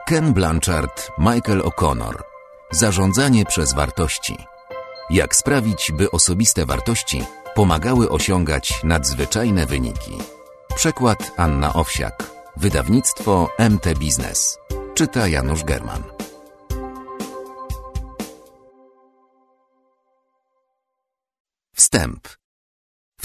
Ken Blanchard, Michael O'Connor. Zarządzanie przez wartości. Jak sprawić, by osobiste wartości pomagały osiągać nadzwyczajne wyniki. Przekład Anna Owsiak. Wydawnictwo MT Biznes. Czyta Janusz German. Wstęp. W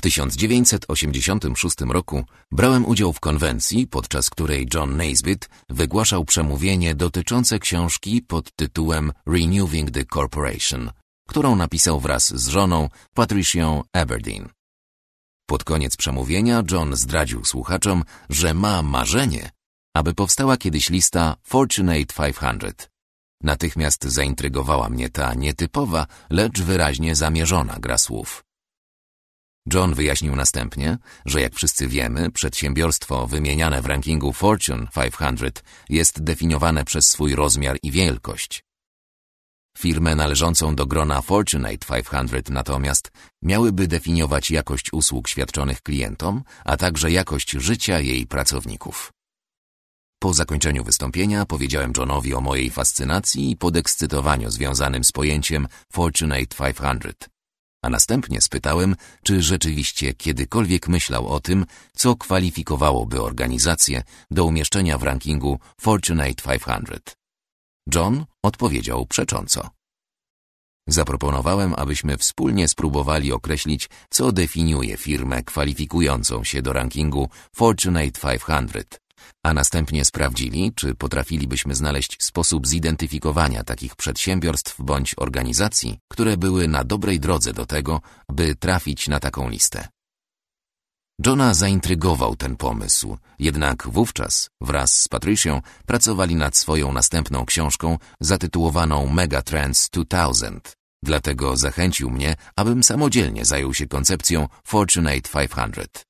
1986 roku brałem udział w konwencji, podczas której John Naisbitt wygłaszał przemówienie dotyczące książki pod tytułem Renewing the Corporation, którą napisał wraz z żoną Patricią Aberdeen. Pod koniec przemówienia John zdradził słuchaczom, że ma marzenie, aby powstała kiedyś lista Fortunate 500. Natychmiast zaintrygowała mnie ta nietypowa, lecz wyraźnie zamierzona gra słów. John wyjaśnił następnie, że jak wszyscy wiemy, przedsiębiorstwo wymieniane w rankingu Fortune 500 jest definiowane przez swój rozmiar i wielkość. Firmę należącą do grona Fortunate 500 natomiast miałyby definiować jakość usług świadczonych klientom, a także jakość życia jej pracowników. Po zakończeniu wystąpienia powiedziałem Johnowi o mojej fascynacji i podekscytowaniu związanym z pojęciem Fortunate 500. A następnie spytałem, czy rzeczywiście kiedykolwiek myślał o tym, co kwalifikowałoby organizację do umieszczenia w rankingu Fortunate 500. John odpowiedział przecząco. Zaproponowałem, abyśmy wspólnie spróbowali określić, co definiuje firmę kwalifikującą się do rankingu Fortunate 500, a następnie sprawdzili, czy potrafilibyśmy znaleźć sposób zidentyfikowania takich przedsiębiorstw bądź organizacji, które były na dobrej drodze do tego, by trafić na taką listę. Johna zaintrygował ten pomysł, jednak wówczas wraz z Patricią pracowali nad swoją następną książką zatytułowaną Megatrends 2000, dlatego zachęcił mnie, abym samodzielnie zajął się koncepcją Fortunate 500.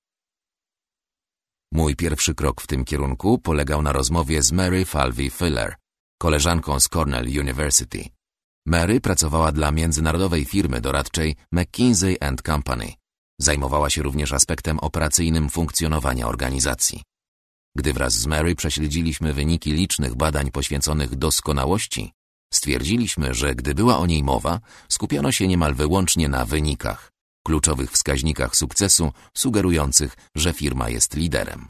Mój pierwszy krok w tym kierunku polegał na rozmowie z Mary Falvey Filler, koleżanką z Cornell University. Mary pracowała dla międzynarodowej firmy doradczej McKinsey & Company. Zajmowała się również aspektem operacyjnym funkcjonowania organizacji. Gdy wraz z Mary prześledziliśmy wyniki licznych badań poświęconych doskonałości, stwierdziliśmy, że gdy była o niej mowa, skupiano się niemal wyłącznie na wynikach, kluczowych wskaźnikach sukcesu sugerujących, że firma jest liderem.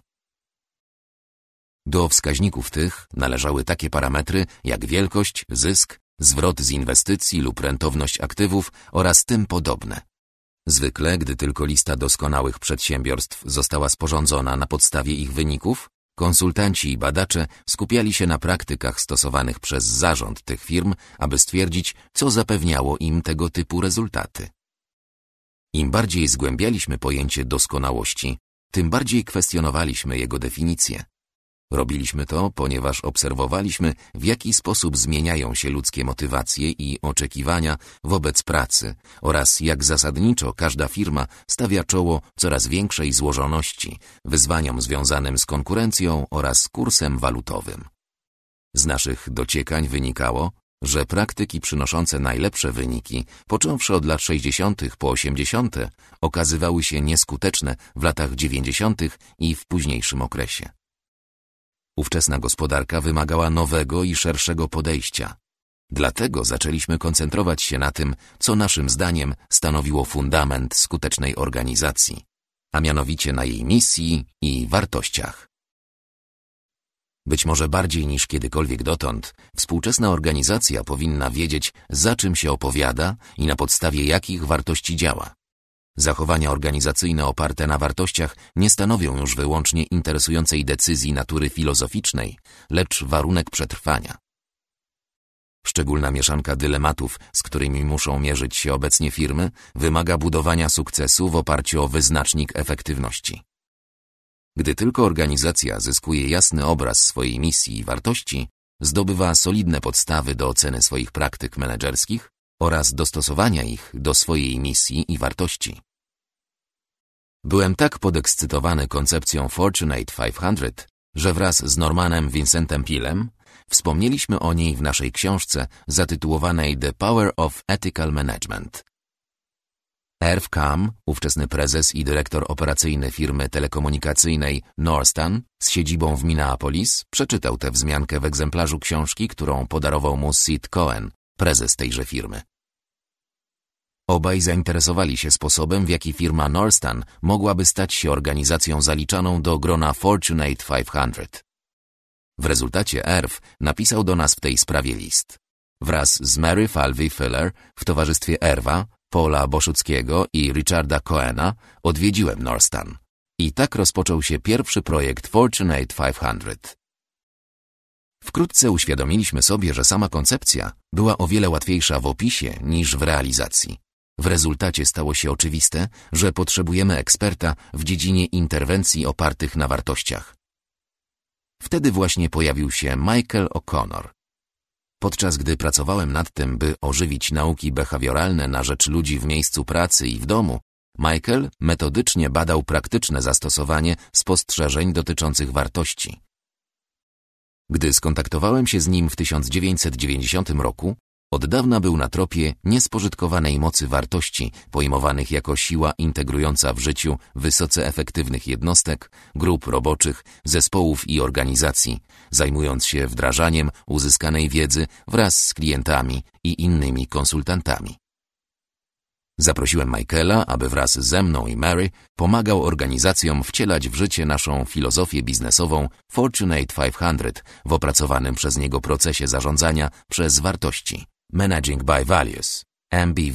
Do wskaźników tych należały takie parametry jak wielkość, zysk, zwrot z inwestycji lub rentowność aktywów oraz tym podobne. Zwykle, gdy tylko lista doskonałych przedsiębiorstw została sporządzona na podstawie ich wyników, konsultanci i badacze skupiali się na praktykach stosowanych przez zarząd tych firm, aby stwierdzić, co zapewniało im tego typu rezultaty. Im bardziej zgłębialiśmy pojęcie doskonałości, tym bardziej kwestionowaliśmy jego definicję. Robiliśmy to, ponieważ obserwowaliśmy, w jaki sposób zmieniają się ludzkie motywacje i oczekiwania wobec pracy oraz jak zasadniczo każda firma stawia czoło coraz większej złożoności, wyzwaniom związanym z konkurencją oraz kursem walutowym. Z naszych dociekań wynikało, że praktyki przynoszące najlepsze wyniki, począwszy od lat 60. po 80., okazywały się nieskuteczne w latach 90. i w późniejszym okresie. Ówczesna gospodarka wymagała nowego i szerszego podejścia. Dlatego zaczęliśmy koncentrować się na tym, co naszym zdaniem stanowiło fundament skutecznej organizacji, a mianowicie na jej misji i wartościach. Być może bardziej niż kiedykolwiek dotąd, współczesna organizacja powinna wiedzieć, za czym się opowiada i na podstawie jakich wartości działa. Zachowania organizacyjne oparte na wartościach nie stanowią już wyłącznie interesującej decyzji natury filozoficznej, lecz warunek przetrwania. Szczególna mieszanka dylematów, z którymi muszą mierzyć się obecnie firmy, wymaga budowania sukcesu w oparciu o wyznacznik efektywności. Gdy tylko organizacja zyskuje jasny obraz swojej misji i wartości, zdobywa solidne podstawy do oceny swoich praktyk menedżerskich oraz dostosowania ich do swojej misji i wartości. Byłem tak podekscytowany koncepcją Fortunate 500, że wraz z Normanem Vincentem Peelem wspomnieliśmy o niej w naszej książce zatytułowanej The Power of Ethical Management. Irv Kamm, ówczesny prezes i dyrektor operacyjny firmy telekomunikacyjnej Norstan z siedzibą w Minneapolis, przeczytał tę wzmiankę w egzemplarzu książki, którą podarował mu Sid Cohen, prezes tejże firmy. Obaj zainteresowali się sposobem, w jaki firma Norstan mogłaby stać się organizacją zaliczaną do grona Fortunate 500. W rezultacie Irv napisał do nas w tej sprawie list. Wraz z Mary Falvey Filler w towarzystwie Irva, Paula Boszuckiego i Richarda Cohena odwiedziłem Norstan. I tak rozpoczął się pierwszy projekt Fortunate 500. Wkrótce uświadomiliśmy sobie, że sama koncepcja była o wiele łatwiejsza w opisie niż w realizacji. W rezultacie stało się oczywiste, że potrzebujemy eksperta w dziedzinie interwencji opartych na wartościach. Wtedy właśnie pojawił się Michael O'Connor. Podczas gdy pracowałem nad tym, by ożywić nauki behawioralne na rzecz ludzi w miejscu pracy i w domu, Michael metodycznie badał praktyczne zastosowanie spostrzeżeń dotyczących wartości. Gdy skontaktowałem się z nim w 1990 roku, od dawna był na tropie niespożytkowanej mocy wartości, pojmowanych jako siła integrująca w życiu wysoce efektywnych jednostek, grup roboczych, zespołów i organizacji, zajmując się wdrażaniem uzyskanej wiedzy wraz z klientami i innymi konsultantami. Zaprosiłem Michaela, aby wraz ze mną i Mary pomagał organizacjom wcielać w życie naszą filozofię biznesową Fortunate 500 w opracowanym przez niego procesie zarządzania przez wartości. Managing by Values, MBV.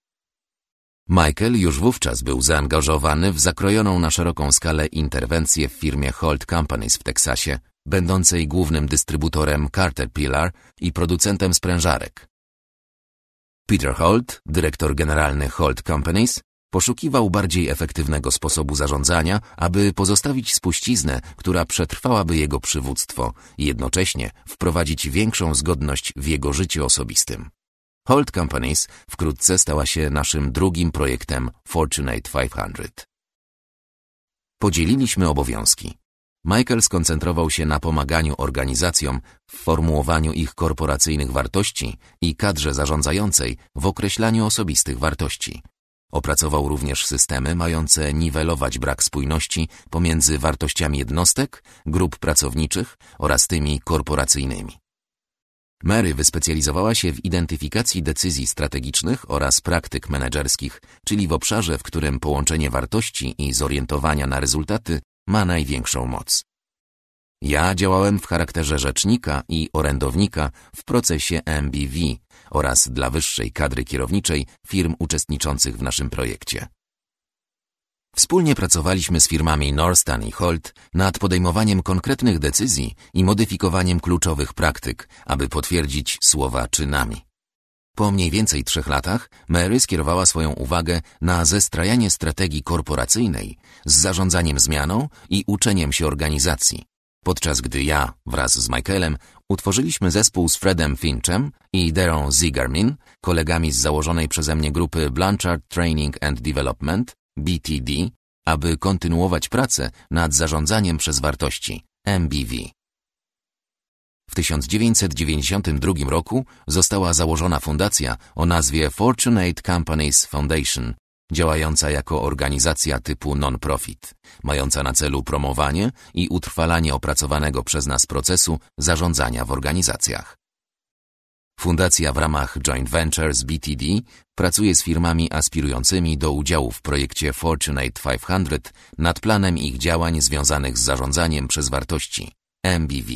Michael już wówczas był zaangażowany w zakrojoną na szeroką skalę interwencję w firmie Holt Companies w Teksasie, będącej głównym dystrybutorem Caterpillar i producentem sprężarek. Peter Holt, dyrektor generalny Holt Companies, poszukiwał bardziej efektywnego sposobu zarządzania, aby pozostawić spuściznę, która przetrwałaby jego przywództwo i jednocześnie wprowadzić większą zgodność w jego życiu osobistym. Holt Companies wkrótce stała się naszym drugim projektem Fortunate 500. Podzieliliśmy obowiązki. Michael skoncentrował się na pomaganiu organizacjom w formułowaniu ich korporacyjnych wartości i kadrze zarządzającej w określaniu osobistych wartości. Opracował również systemy mające niwelować brak spójności pomiędzy wartościami jednostek, grup pracowniczych oraz tymi korporacyjnymi. Mary wyspecjalizowała się w identyfikacji decyzji strategicznych oraz praktyk menedżerskich, czyli w obszarze, w którym połączenie wartości i zorientowania na rezultaty ma największą moc. Ja działałem w charakterze rzecznika i orędownika w procesie MBV oraz dla wyższej kadry kierowniczej firm uczestniczących w naszym projekcie. Wspólnie pracowaliśmy z firmami Norstan i Holt nad podejmowaniem konkretnych decyzji i modyfikowaniem kluczowych praktyk, aby potwierdzić słowa czynami. Po mniej więcej 3 latach Mary skierowała swoją uwagę na zestrajanie strategii korporacyjnej z zarządzaniem zmianą i uczeniem się organizacji, podczas gdy ja wraz z Michaelem utworzyliśmy zespół z Fredem Finchem i Darren Zigarmin, kolegami z założonej przeze mnie grupy Blanchard Training and Development, BTD, aby kontynuować pracę nad zarządzaniem przez wartości, MBV. W 1992 roku została założona fundacja o nazwie Fortunate Companies Foundation, działająca jako organizacja typu non-profit, mająca na celu promowanie i utrwalanie opracowanego przez nas procesu zarządzania w organizacjach. Fundacja w ramach joint venture z BTD pracuje z firmami aspirującymi do udziału w projekcie Fortunate 500 nad planem ich działań związanych z zarządzaniem przez wartości, MBV.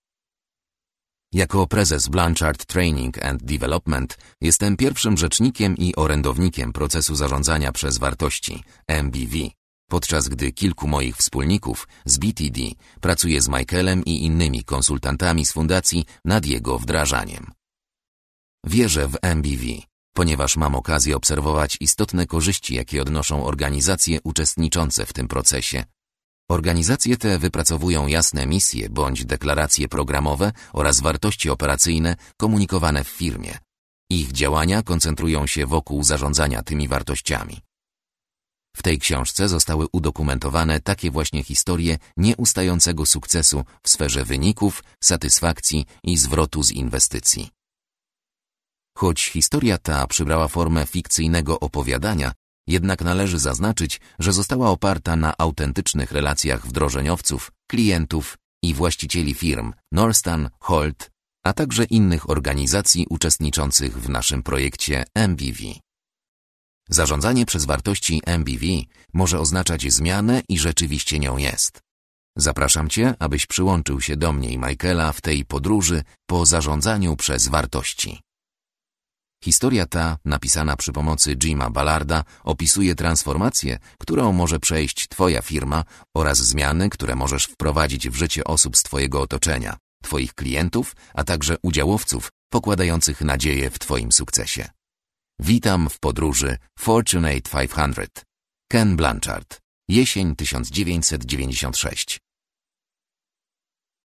Jako prezes Blanchard Training and Development jestem pierwszym rzecznikiem i orędownikiem procesu zarządzania przez wartości, MBV, podczas gdy kilku moich wspólników z BTD pracuje z Michaelem i innymi konsultantami z fundacji nad jego wdrażaniem. Wierzę w MBV, ponieważ mam okazję obserwować istotne korzyści, jakie odnoszą organizacje uczestniczące w tym procesie. Organizacje te wypracowują jasne misje bądź deklaracje programowe oraz wartości operacyjne komunikowane w firmie. Ich działania koncentrują się wokół zarządzania tymi wartościami. W tej książce zostały udokumentowane takie właśnie historie nieustającego sukcesu w sferze wyników, satysfakcji i zwrotu z inwestycji. Choć historia ta przybrała formę fikcyjnego opowiadania, Jednak należy zaznaczyć, że została oparta na autentycznych relacjach wdrożeniowców, klientów i właścicieli firm Norstan, Holt, a także innych organizacji uczestniczących w naszym projekcie MBV. Zarządzanie przez wartości MBV może oznaczać zmianę i rzeczywiście nią jest. Zapraszam Cię, abyś przyłączył się do mnie i Michaela w tej podróży po zarządzaniu przez wartości. Historia ta, napisana przy pomocy Jima Ballarda, opisuje transformację, którą może przejść Twoja firma oraz zmiany, które możesz wprowadzić w życie osób z Twojego otoczenia, Twoich klientów, a także udziałowców pokładających nadzieję w Twoim sukcesie. Witam w podróży Fortunate 500. Ken Blanchard. Jesień 1996.